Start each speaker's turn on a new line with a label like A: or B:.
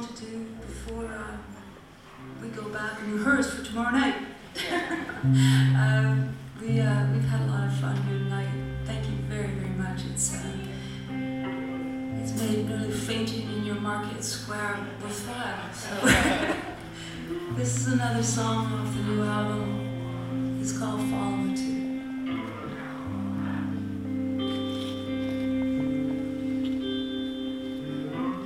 A: to do before we go back and rehearse for tomorrow night. We've had a lot of fun here tonight. Thank you very, very much. It's made nearly fainting in your market square worthwhile. So this is another song off the new album. It's called Follow Me To.